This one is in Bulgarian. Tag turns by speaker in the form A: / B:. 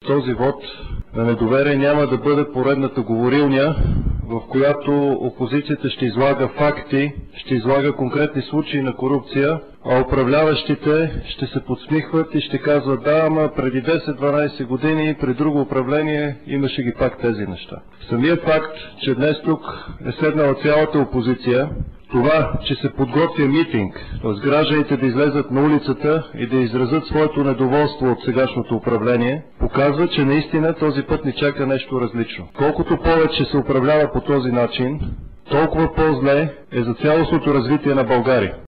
A: този вод на недоверие няма да бъде поредната говорилня, в която опозицията ще излага факти, ще излага конкретни случаи на корупция, а управляващите ще се подсмихват и ще казват: да, ама преди 10-12 години при друго управление имаше ги пак тези неща. Самият факт, че днес тук е седнала цялата опозиция, това, че се подготвя митинг, т.е. гражданите да излезат на улицата и да изразят своето недоволство от сегашното управление, показва, че наистина този път ни чака нещо различно. Колкото повече се управлява по този начин, толкова по-зле е за цялостното развитие на България.